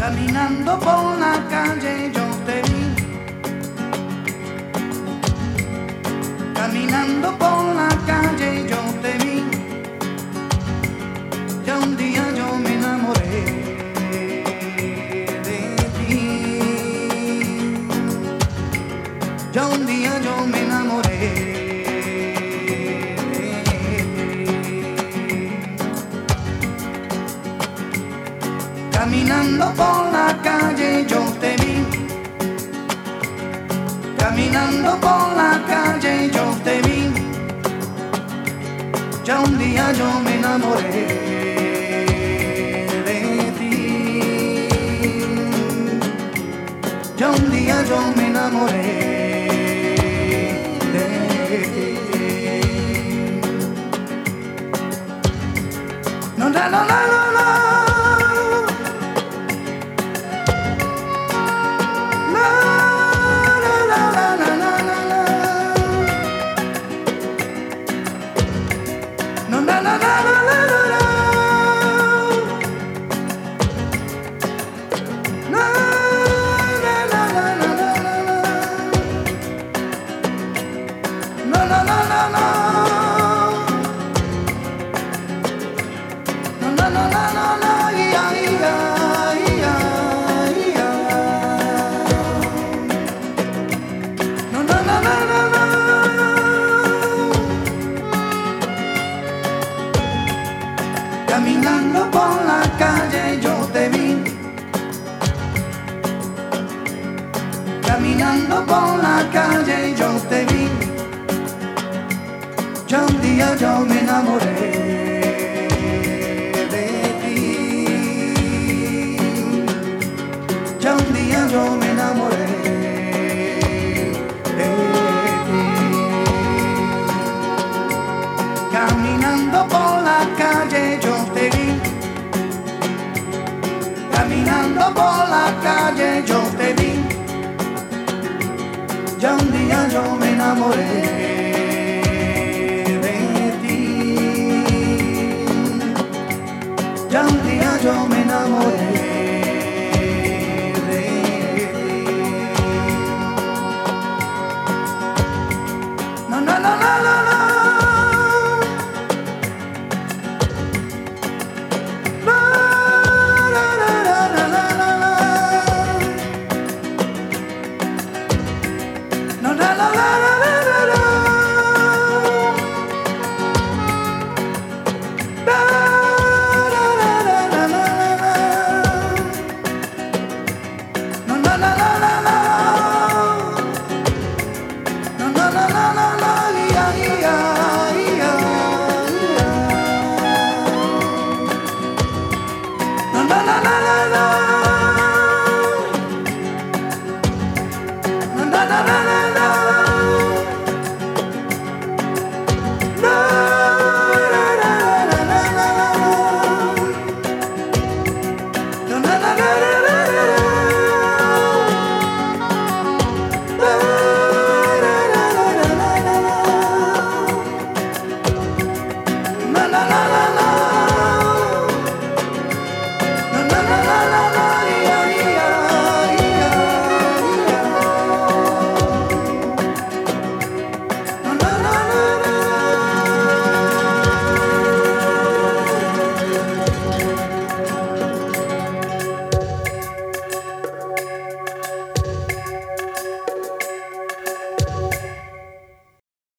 Caminando por la calle yo te vi. Caminando por la calle yo te vi. Ya un día yo me enamoré de ti. Ya un día yo me enamoré de ti. Caminando por la calle yo te vi. Caminando por la calle yo te vi. Ya un día yo me enamoré de ti. Ya un día yo me enamoré de ti. No, no, no, no, no, no. Caminando por la calle yo te vi. Caminando por la calle yo te vi. Ya un día yo me enamoré de ti. Ya un día yo me enamoré de ti. Caminando por la calle yo te vi. Caminando por la calle yo te vi. Ya un día yo me enamoré